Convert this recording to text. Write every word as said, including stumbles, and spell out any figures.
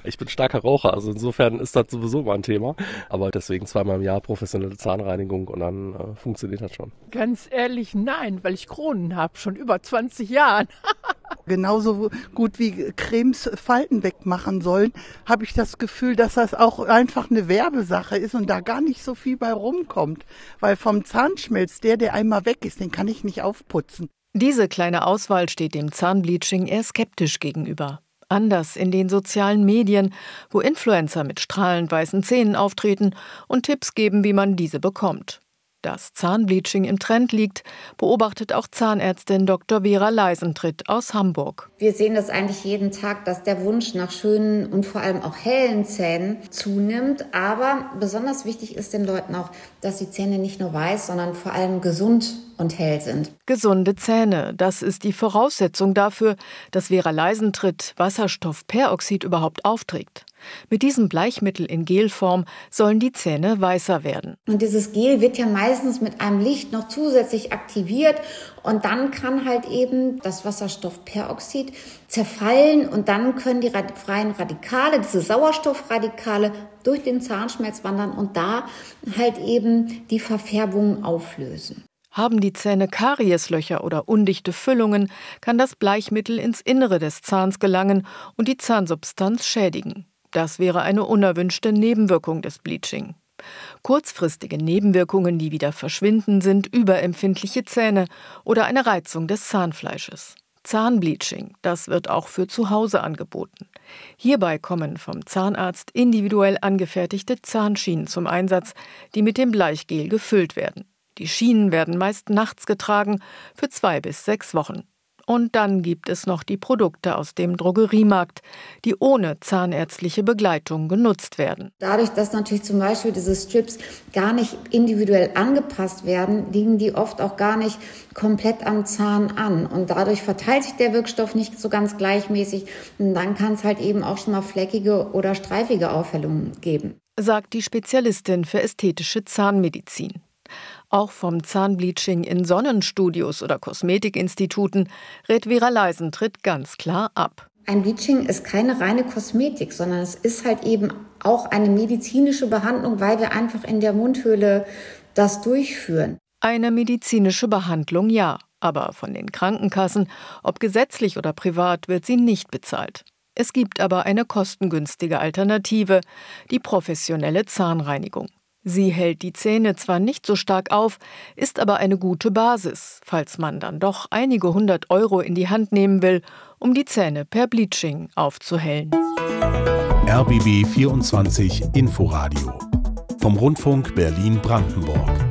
Ich bin starker Raucher, also insofern ist das sowieso mal ein Thema. Aber deswegen zweimal im Jahr professionelle Zahnreinigung und dann äh, funktioniert das schon. Ganz ehrlich, nein, weil ich Kronen habe, schon über zwanzig Jahren. Genauso gut wie Cremes Falten wegmachen sollen, habe ich das Gefühl, dass das auch einfach eine Werbesache ist und da gar nicht so viel bei rumkommt. Weil vom Zahnschmelz, der, der einmal weg ist, den kann ich nicht aufputzen. Diese kleine Auswahl steht dem Zahnbleaching eher skeptisch gegenüber. Anders in den sozialen Medien, wo Influencer mit strahlend weißen Zähnen auftreten und Tipps geben, wie man diese bekommt. Dass Zahnbleaching im Trend liegt, beobachtet auch Zahnärztin Doktor Vera Leisentritt aus Hamburg. Wir sehen das eigentlich jeden Tag, dass der Wunsch nach schönen und vor allem auch hellen Zähnen zunimmt. Aber besonders wichtig ist den Leuten auch, dass die Zähne nicht nur weiß, sondern vor allem gesund und hell sind. Gesunde Zähne, das ist die Voraussetzung dafür, dass Vera Leisentritt Wasserstoffperoxid überhaupt aufträgt. Mit diesem Bleichmittel in Gelform sollen die Zähne weißer werden. Und dieses Gel wird ja meistens mit einem Licht noch zusätzlich aktiviert und dann kann halt eben das Wasserstoffperoxid zerfallen und dann können die freien Radikale, diese Sauerstoffradikale, durch den Zahnschmelz wandern und da halt eben die Verfärbungen auflösen. Haben die Zähne Karieslöcher oder undichte Füllungen, kann das Bleichmittel ins Innere des Zahns gelangen und die Zahnsubstanz schädigen. Das wäre eine unerwünschte Nebenwirkung des Bleaching. Kurzfristige Nebenwirkungen, die wieder verschwinden, sind überempfindliche Zähne oder eine Reizung des Zahnfleisches. Zahnbleaching, das wird auch für zu Hause angeboten. Hierbei kommen vom Zahnarzt individuell angefertigte Zahnschienen zum Einsatz, die mit dem Bleichgel gefüllt werden. Die Schienen werden meist nachts getragen, für zwei bis sechs Wochen. Und dann gibt es noch die Produkte aus dem Drogeriemarkt, die ohne zahnärztliche Begleitung genutzt werden. Dadurch, dass natürlich zum Beispiel diese Strips gar nicht individuell angepasst werden, liegen die oft auch gar nicht komplett am Zahn an. Und dadurch verteilt sich der Wirkstoff nicht so ganz gleichmäßig. Und dann kann es halt eben auch schon mal fleckige oder streifige Aufhellungen geben, sagt die Spezialistin für ästhetische Zahnmedizin. Auch vom Zahnbleaching in Sonnenstudios oder Kosmetikinstituten rät Vera Leisentritt ganz klar ab. Ein Bleaching ist keine reine Kosmetik, sondern es ist halt eben auch eine medizinische Behandlung, weil wir einfach in der Mundhöhle das durchführen. Eine medizinische Behandlung ja, aber von den Krankenkassen, ob gesetzlich oder privat, wird sie nicht bezahlt. Es gibt aber eine kostengünstige Alternative, die professionelle Zahnreinigung. Sie hält die Zähne zwar nicht so stark auf, ist aber eine gute Basis, falls man dann doch einige hundert Euro in die Hand nehmen will, um die Zähne per Bleaching aufzuhellen. R B B vierundzwanzig Inforadio vom Rundfunk Berlin-Brandenburg.